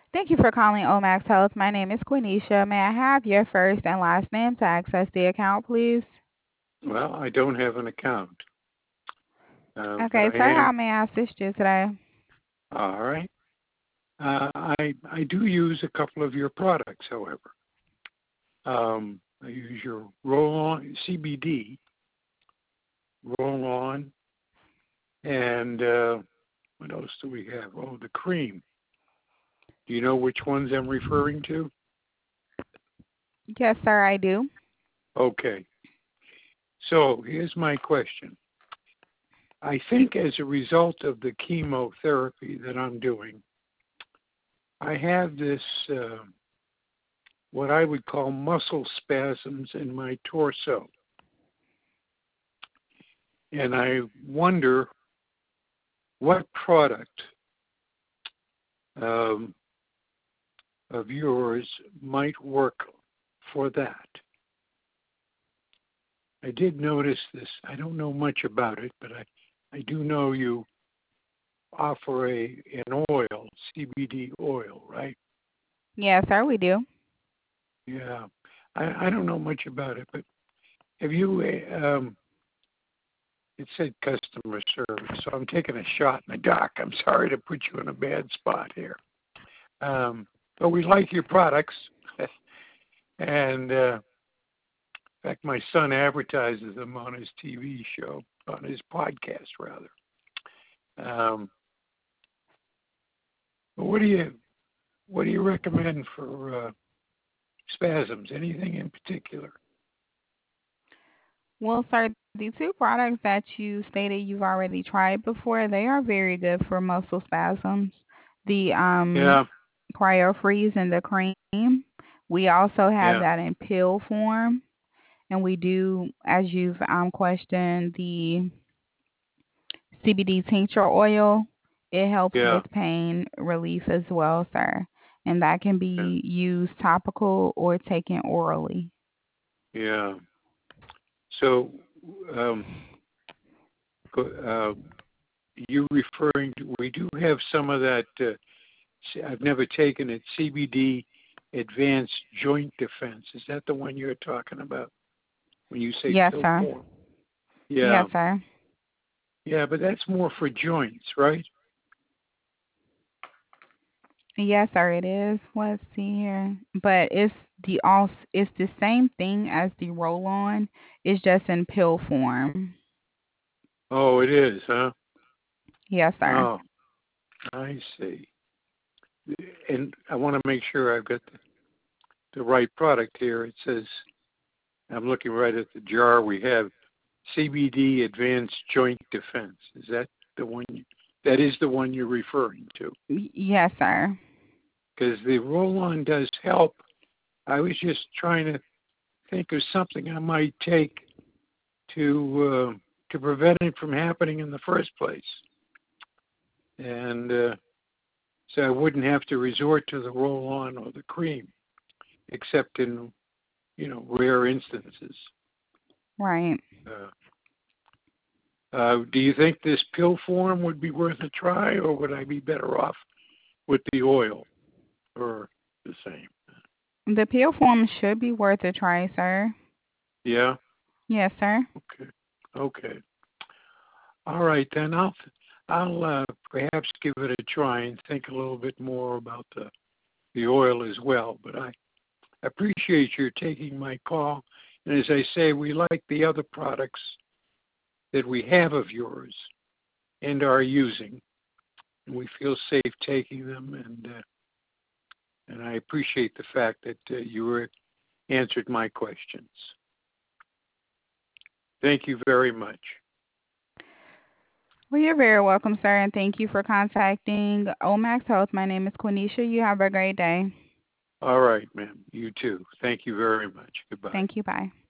Thank you for calling Omax Health. My name is Quenisha. May I have your first and last name to access the account, please? Well, I don't have an account, but Okay, I sir, how am. may I assist you today? All right. I do use a couple of your products, however. I use your roll-on CBD roll-on, and what else do we have? Oh, the cream. Do you know which ones I'm referring to? Yes, sir, I do. Okay. So here's my question. I think as a result of the chemotherapy that I'm doing, I have this what I would call muscle spasms in my torso. And I wonder what product um, of yours might work for that. I did notice this. I don't know much about it, but I do know you offer an oil, CBD oil, right? Yes, sir, we do. Yeah. I don't know much about it, but have you, it said customer service, so I'm taking a shot in the dark. I'm sorry to put you in a bad spot here. But we like your products. And in fact, my son advertises them on his TV show, on his podcast, rather. Um, but what do you recommend for spasms? Anything in particular? Well, sir, the two products that you stated you've already tried before, they are very good for muscle spasms. The Yeah, Cryo Freeze and the cream. We also have yeah, that in pill form, and we do, as you've questioned, the CBD tincture oil. It helps yeah, with pain relief as well, sir. And that can yeah, be used topical or taken orally. yeah. So, um, uh, you referring to? We do have some of that. I've never taken it. CBD Advanced Joint Defense. Is that the one you're talking about when you say Yes, pill sir. form? Yes, Yeah, sir. yeah, but that's more for joints, right? Yes, sir, it is. Let's see here. But it's the same thing as the roll on. It's just in pill form. Oh, it is, huh? Yes, sir. Oh, I see. And I want to make sure I've got the right product here. It says, I'm looking right at the jar we have, CBD Advanced Joint Defense. Is that the one? That is the one you're referring to? Yes, sir. Because the roll-on does help. I was just trying to think of something I might take to prevent it from happening in the first place, and so I wouldn't have to resort to the roll-on or the cream, except in rare instances. Right. Do you think this pill form would be worth a try, or would I be better off with the oil, or the same? The pill form should be worth a try, sir. Yeah. Yes, sir. Okay. Okay. All right, then I'll perhaps give it a try and think a little bit more about the oil as well. But I appreciate your taking my call. And as I say, we like the other products that we have of yours and are using, and we feel safe taking them. And I appreciate the fact that answered my questions. Thank you very much. Well, you're very welcome, sir, and thank you for contacting Omax Health. My name is Quenisha. You have a great day. All right, ma'am. You too. Thank you very much. Goodbye. Thank you. Bye.